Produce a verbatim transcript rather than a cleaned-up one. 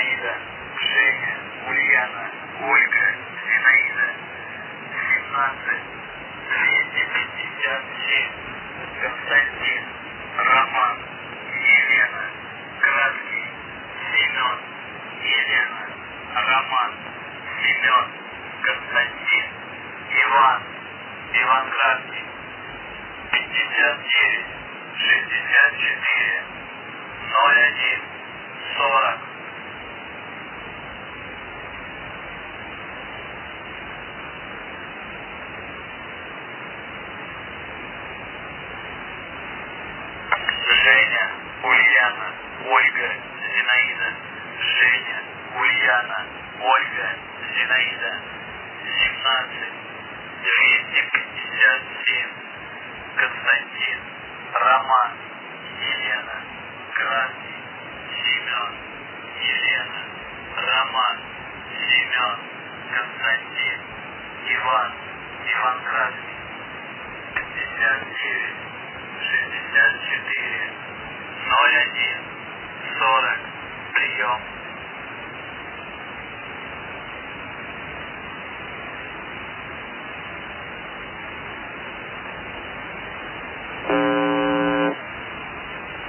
Зинаида, Женя, Ульяна, Ольга, Зинаида, семнадцать, двести пятьдесят семь, Константин, Роман, Елена, Краткий, Семен, Елена, Роман, Семен, Константин, Иван, Иван Краткий, пятьдесят девять, шестьдесят четыре, ноль один, сорок. Женя, Ульяна, Ольга, Зинаида, Женя, Ульяна, Ольга, Зинаида, семнадцать, двести пятьдесят семь, Константин, Роман, Елена, Краткий, Семен, Елена, Роман, Семен, Константин, Иван, Иван Краткий, пятьдесят девять, шестьдесят четыре, ноль один, сорок, прием.